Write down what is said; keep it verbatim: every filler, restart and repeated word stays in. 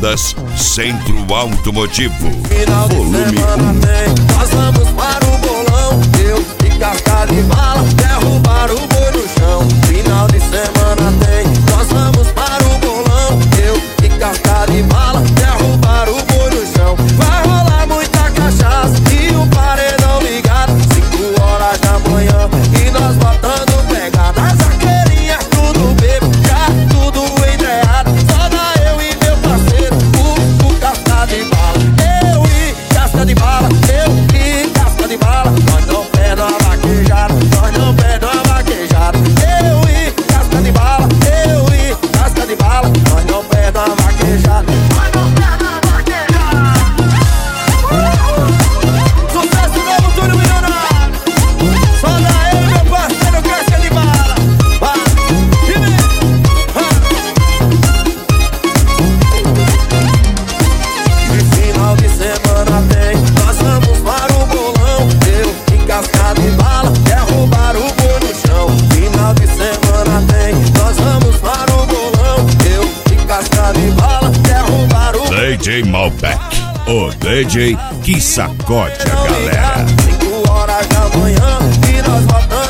Calçadas Centro Automotivo. Volume um. Nós vamos para o bolão, eu e casca de bala, derrubar o boi no chão. Final de semana tem, nós vamos para o bolão, eu e casca de bala, derrubar o boi no chão. Vai rolar muita cachaça e o paredão ligado, cinco horas da manhã e nós botando pegada. As arqueirinhas tudo bebo, já tudo entreado, só dá eu e meu parceiro, o, o casca de bala. Eu e casca de bala, eu e casca de bala, nós não perdemos a vaquejada, nós não perdemos a vaquejada. Eu e casca de bala, eu e casca de bala, nós não perdemos a vaquejada. Nós não perdemos a vaquejada. Sucesso novo, tudo milionário. Só dá eu e meu parceiro casca de bala. Vai, e vem. E final de semana tem, nós vamos para o bolão, eu e casca de bala, derrubar o boi no chão. Final de semana tem, nós vamos para o bolão, eu e casca de bala, derrubar o D J Malbec, o D J que sacode a galera. cinco horas da manhã e nós botamos